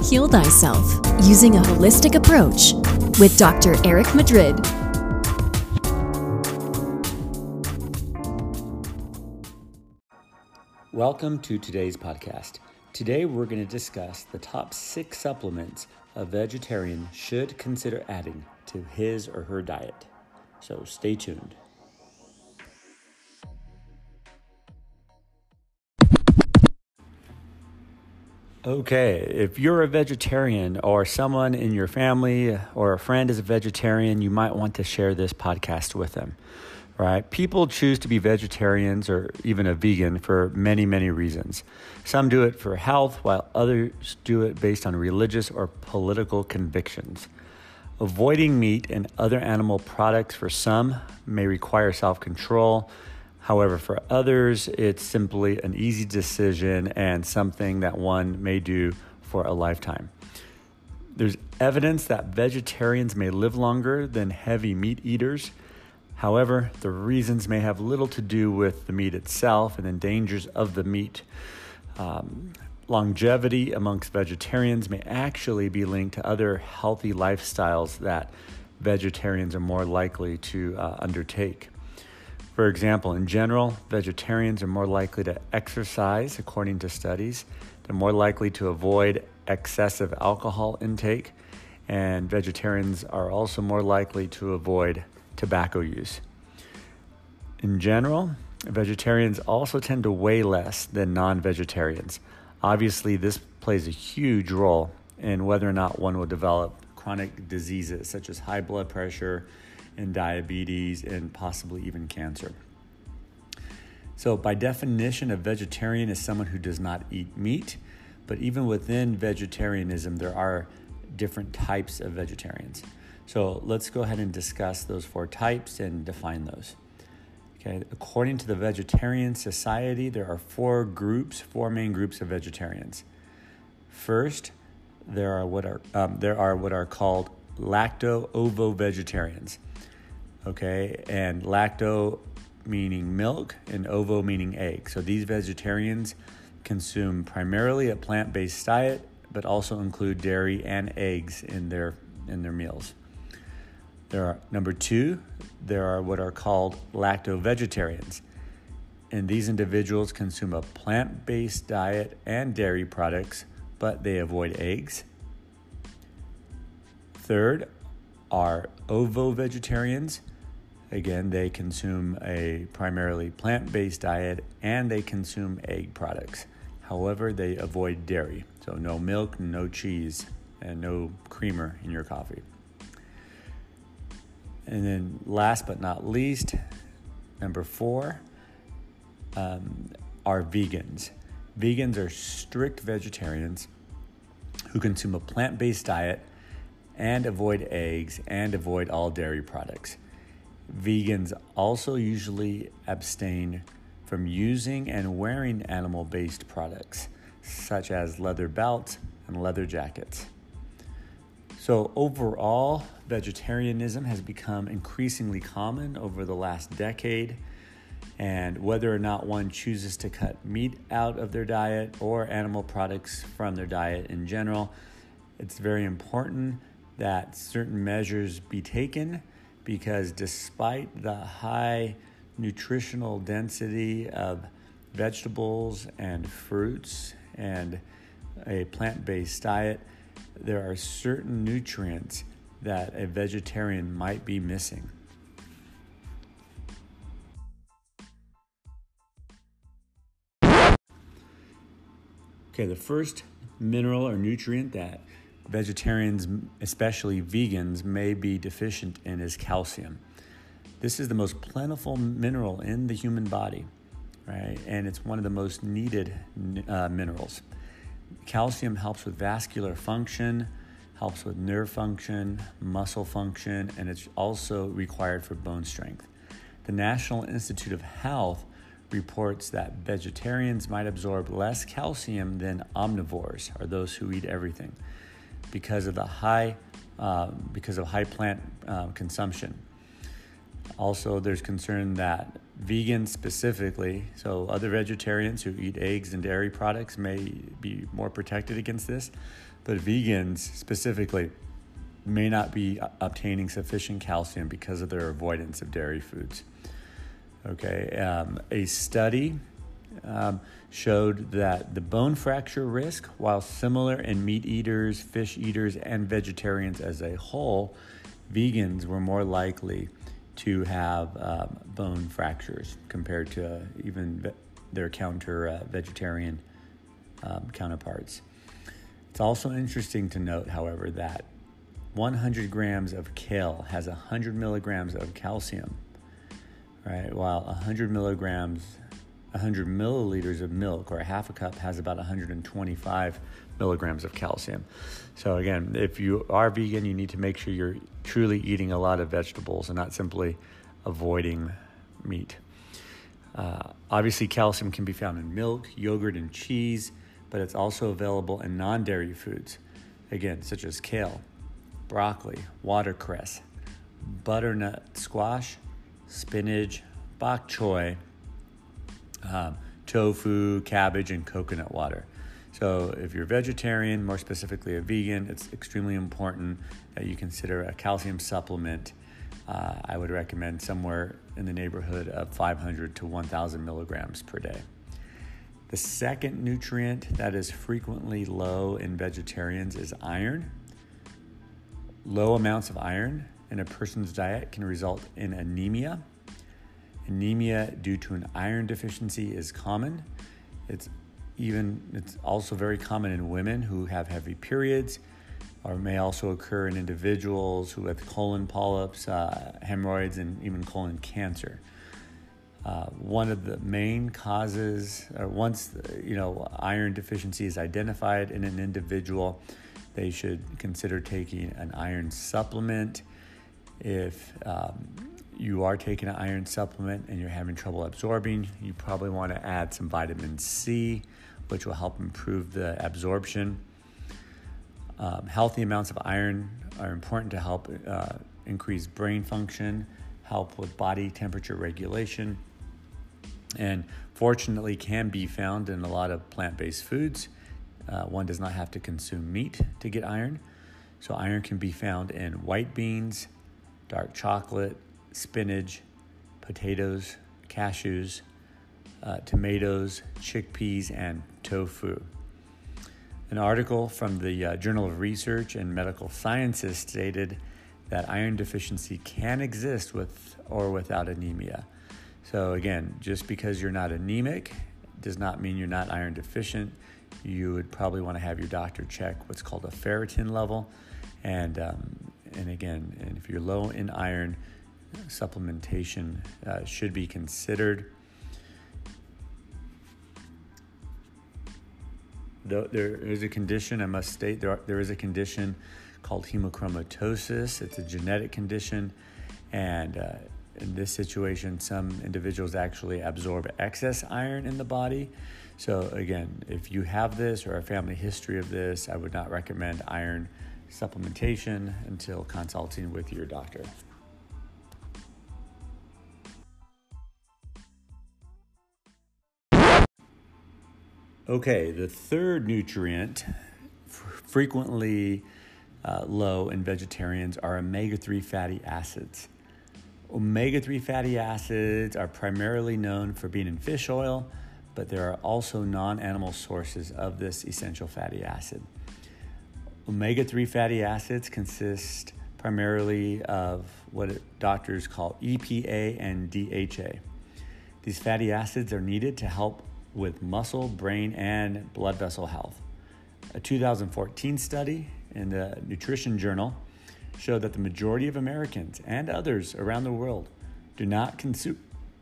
Heal Thyself Using a Holistic Approach with Dr. Eric Madrid. Welcome to today's podcast. Today we're going to discuss the top 6 supplements a vegetarian should consider adding to his or her diet. So stay tuned. Okay, if you're a vegetarian or someone in your family or a friend is a vegetarian, you might want to share this podcast with them, right? People choose to be vegetarians or even a vegan for many, many reasons. Some do it for health, while others do it based on religious or political convictions. Avoiding meat and other animal products for some may require self-control. However, for others, it's simply an easy decision and something that one may do for a lifetime. There's evidence that vegetarians may live longer than heavy meat eaters. However, the reasons may have little to do with the meat itself and the dangers of the meat. Longevity amongst vegetarians may actually be linked to other healthy lifestyles that vegetarians are more likely to undertake. For example, in general, vegetarians are more likely to exercise, according to studies. They're more likely to avoid excessive alcohol intake, and vegetarians are also more likely to avoid tobacco use. In general, vegetarians also tend to weigh less than non-vegetarians. Obviously, this plays a huge role in whether or not one will develop chronic diseases such as high blood pressure and diabetes and possibly even cancer. So by definition, a vegetarian is someone who does not eat meat, but even within vegetarianism, there are different types of vegetarians. So let's go ahead and discuss those 4 types and define those. Okay, according to the Vegetarian Society, there are 4 main groups of vegetarians. First, there are what are called lacto-ovo-vegetarians. Okay, and lacto meaning milk and ovo meaning egg. So these vegetarians consume primarily a plant-based diet, but also include dairy and eggs in their meals. Number 2, there are what are called lacto-vegetarians. And these individuals consume a plant-based diet and dairy products, but they avoid eggs. Third are ovo-vegetarians. Again, they consume a primarily plant-based diet and they consume egg products. However, they avoid dairy. So no milk, no cheese, and no creamer in your coffee. And then last but not least, number 4, are vegans. Vegans are strict vegetarians who consume a plant-based diet and avoid eggs and avoid all dairy products. Vegans also usually abstain from using and wearing animal-based products, such as leather belts and leather jackets. So overall, vegetarianism has become increasingly common over the last decade, and whether or not one chooses to cut meat out of their diet or animal products from their diet in general, it's very important that certain measures be taken, because despite the high nutritional density of vegetables and fruits and a plant-based diet, there are certain nutrients that a vegetarian might be missing. Okay, the first mineral or nutrient that vegetarians, especially vegans, may be deficient in is calcium. This is the most plentiful mineral in the human body, right? And it's one of the most needed minerals. Calcium helps with vascular function, helps with nerve function, muscle function, and it's also required for bone strength. The National Institute of Health reports that vegetarians might absorb less calcium than omnivores, or those who eat everything, because of high plant consumption. Also, there's concern that Vegans specifically, so other vegetarians who eat eggs and dairy products may be more protected against this, but vegans specifically may not be obtaining sufficient calcium because of their avoidance of dairy foods. Okay, a study showed that the bone fracture risk, while similar in meat eaters, fish eaters, and vegetarians as a whole, vegans were more likely to have bone fractures compared to even their vegetarian counterparts. It's also interesting to note, however, that 100 grams of kale has 100 milligrams of calcium, right? While 100 milliliters of milk, or a half a cup, has about 125 milligrams of calcium. So again, if you are vegan, you need to make sure you're truly eating a lot of vegetables and not simply avoiding meat. Obviously, calcium can be found in milk, yogurt, and cheese, but it's also available in non-dairy foods, again, such as kale, broccoli, watercress, butternut squash, spinach, bok choy, tofu, cabbage, and coconut water. So if you're vegetarian, more specifically a vegan, it's extremely important that you consider a calcium supplement. I would recommend somewhere in the neighborhood of 500 to 1,000 milligrams per day. The second nutrient that is frequently low in vegetarians is iron. Low amounts of iron in a person's diet can result in anemia. Anemia due to an iron deficiency is common. It's also very common in women who have heavy periods, or may also occur in individuals who have colon polyps, hemorrhoids, and even colon cancer. One of the main causes, once iron deficiency is identified in an individual, they should consider taking an iron supplement. If you are taking an iron supplement and you're having trouble absorbing, you probably want to add some vitamin C, which will help improve the absorption. Healthy amounts of iron are important to help increase brain function, help with body temperature regulation, and fortunately can be found in a lot of plant-based foods. One does not have to consume meat to get iron. So iron can be found in white beans, dark chocolate, spinach, potatoes, cashews, tomatoes, chickpeas, and tofu. An article from the Journal of Research and Medical Sciences stated that iron deficiency can exist with or without anemia. So again, just because you're not anemic does not mean you're not iron deficient. You would probably want to have your doctor check what's called a ferritin level. And if you're low in iron, supplementation should be considered. There is a condition, I must state, there is a condition called hemochromatosis. It's a genetic condition, and in this situation, some individuals actually absorb excess iron in the body. So again, if you have this or a family history of this, I would not recommend iron supplementation until consulting with your doctor. Okay, the third nutrient frequently low in vegetarians are omega-3 fatty acids. Omega-3 fatty acids are primarily known for being in fish oil, but there are also non-animal sources of this essential fatty acid. Omega-3 fatty acids consist primarily of what doctors call EPA and DHA. These fatty acids are needed to help with muscle, brain, and blood vessel health. A 2014 study in the Nutrition Journal showed that the majority of Americans and others around the world do not consume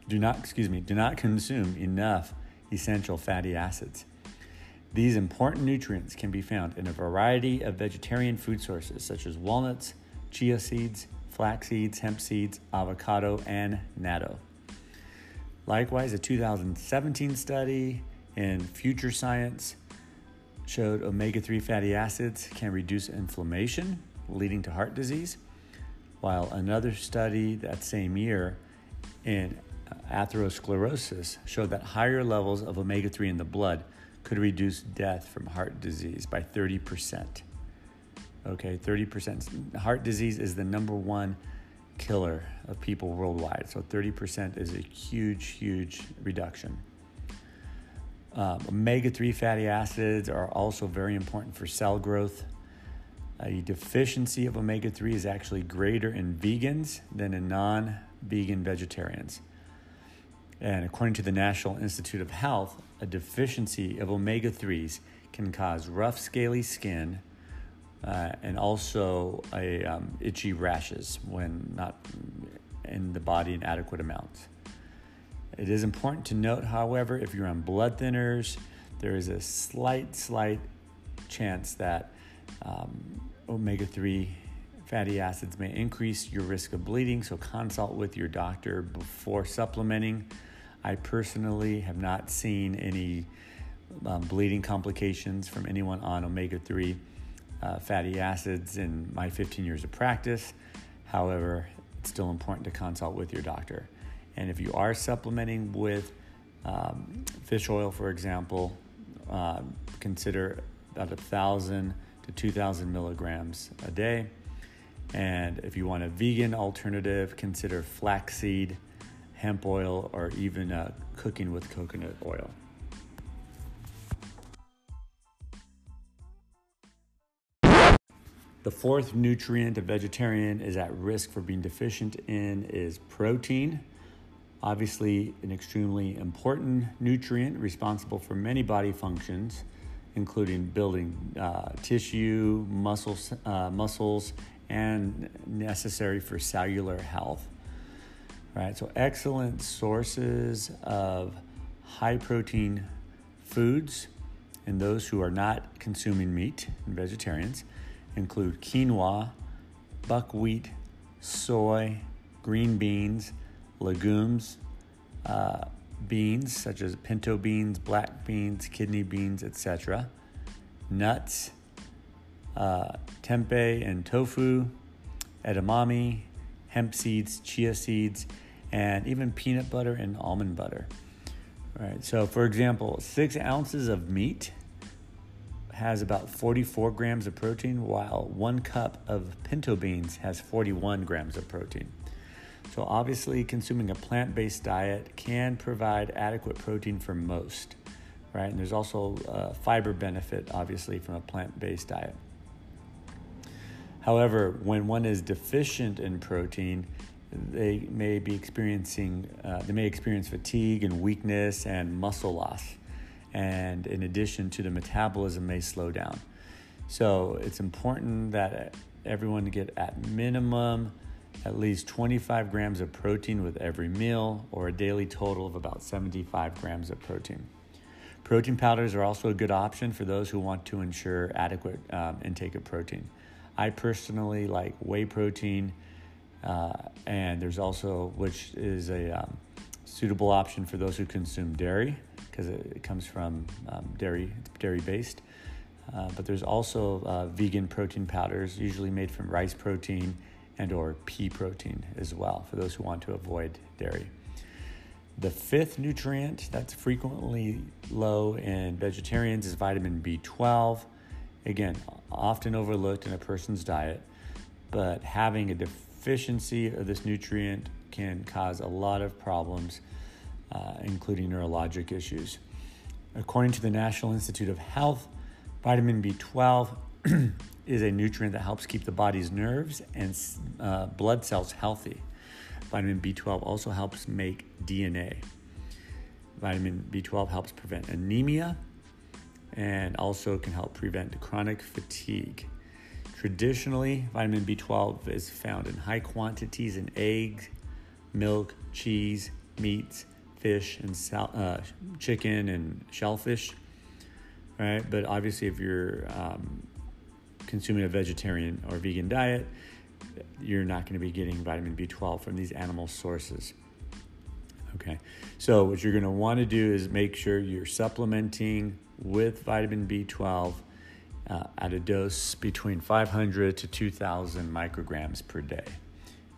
enough essential fatty acids. These important nutrients can be found in a variety of vegetarian food sources such as walnuts, chia seeds, flax seeds, hemp seeds, avocado, and natto. Likewise, a 2017 study in Future Science showed omega-3 fatty acids can reduce inflammation, leading to heart disease, while another study that same year in atherosclerosis showed that higher levels of omega-3 in the blood could reduce death from heart disease by 30%. Okay, 30%. Heart disease is the number one killer of people worldwide. So 30% is a huge, huge reduction. Omega-3 fatty acids are also very important for cell growth. A deficiency of omega-3 is actually greater in vegans than in non-vegan vegetarians. And according to the National Institute of Health, a deficiency of omega-3s can cause rough, scaly skin and also itchy rashes when not in the body in adequate amounts. It is important to note, however, if you're on blood thinners, there is a slight chance that omega-3 fatty acids may increase your risk of bleeding, so consult with your doctor before supplementing. I personally have not seen any bleeding complications from anyone on omega-3 fatty acids in my 15 years of practice. However, it's still important to consult with your doctor. And if you are supplementing with fish oil, for example, consider about 1,000 to 2,000 milligrams a day. And if you want a vegan alternative, consider flaxseed, hemp oil, or even cooking with coconut oil. The fourth nutrient a vegetarian is at risk for being deficient in is protein. Obviously, an extremely important nutrient responsible for many body functions, including building tissue, muscles, and necessary for cellular health. Right, so excellent sources of high protein foods and those who are not consuming meat and vegetarians include quinoa, buckwheat, soy, green beans, legumes, beans such as pinto beans, black beans, kidney beans, etc., nuts, tempeh and tofu, edamame, hemp seeds, chia seeds, and even peanut butter and almond butter. All right, so for example, 6 ounces of meat has about 44 grams of protein, while 1 cup of pinto beans has 41 grams of protein. So obviously, consuming a plant-based diet can provide adequate protein for most, right? And there's also a fiber benefit, obviously, from a plant-based diet. However, when one is deficient in protein, they may experience fatigue and weakness and muscle loss. And in addition to the metabolism may slow down. So it's important that everyone get at minimum at least 25 grams of protein with every meal, or a daily total of about 75 grams of protein. Protein powders are also a good option for those who want to ensure adequate intake of protein. I personally like whey protein, and there's also, which is a suitable option for those who consume dairy, because it comes from dairy-based. But there's also vegan protein powders, usually made from rice protein and or pea protein as well, for those who want to avoid dairy. The fifth nutrient that's frequently low in vegetarians is vitamin B12. Again, often overlooked in a person's diet, but having a deficiency of this nutrient can cause a lot of problems, including neurologic issues. According to the National Institute of Health, vitamin B12 is a nutrient that helps keep the body's nerves and blood cells healthy. Vitamin B12 also helps make DNA. Vitamin B12 helps prevent anemia and also can help prevent chronic fatigue. Traditionally, vitamin B12 is found in high quantities in eggs, milk, cheese, meats, fish, and chicken and shellfish. Right? But obviously, if you're consuming a vegetarian or vegan diet, you're not going to be getting vitamin B12 from these animal sources. Okay, so what you're going to want to do is make sure you're supplementing with vitamin B12 at a dose between 500 to 2,000 micrograms per day.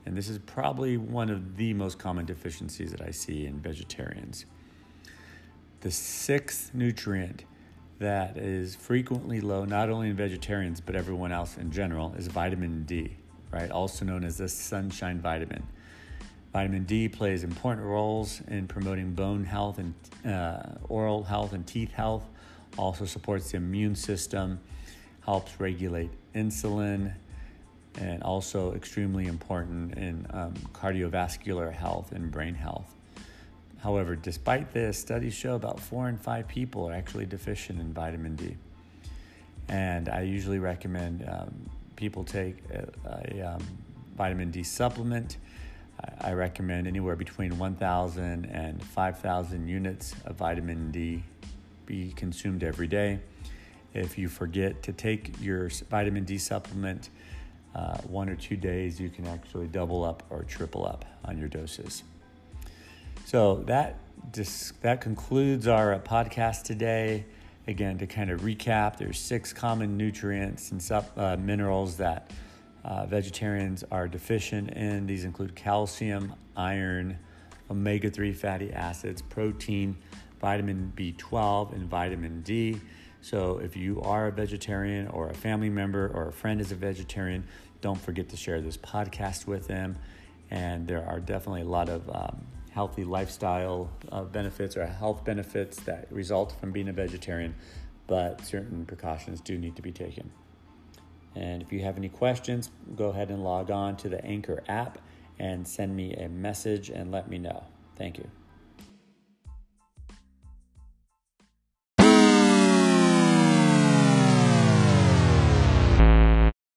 and this is probably one of the most common deficiencies that I see in vegetarians. The sixth nutrient that is frequently low, not only in vegetarians, but everyone else in general, is vitamin D, right? Also known as the sunshine vitamin. Vitamin D plays important roles in promoting bone health and oral health and teeth health, also supports the immune system, helps regulate insulin, and also extremely important in cardiovascular health and brain health. However, despite this, studies show about 4 in 5 people are actually deficient in vitamin D. And I usually recommend people take a vitamin D supplement. I recommend anywhere between 1,000 and 5,000 units of vitamin D be consumed every day. If you forget to take your vitamin D supplement 1 or 2 days, you can actually double up or triple up on your doses. So that concludes our podcast today. Again, to kind of recap, there's 6 common nutrients and minerals that vegetarians are deficient in. These include calcium, iron, omega-3 fatty acids, protein, vitamin B12, and vitamin D. So if you are a vegetarian or a family member or a friend is a vegetarian, don't forget to share this podcast with them. And there are definitely a lot of healthy lifestyle benefits or health benefits that result from being a vegetarian, but certain precautions do need to be taken. And if you have any questions, go ahead and log on to the Anchor app and send me a message and let me know. Thank you.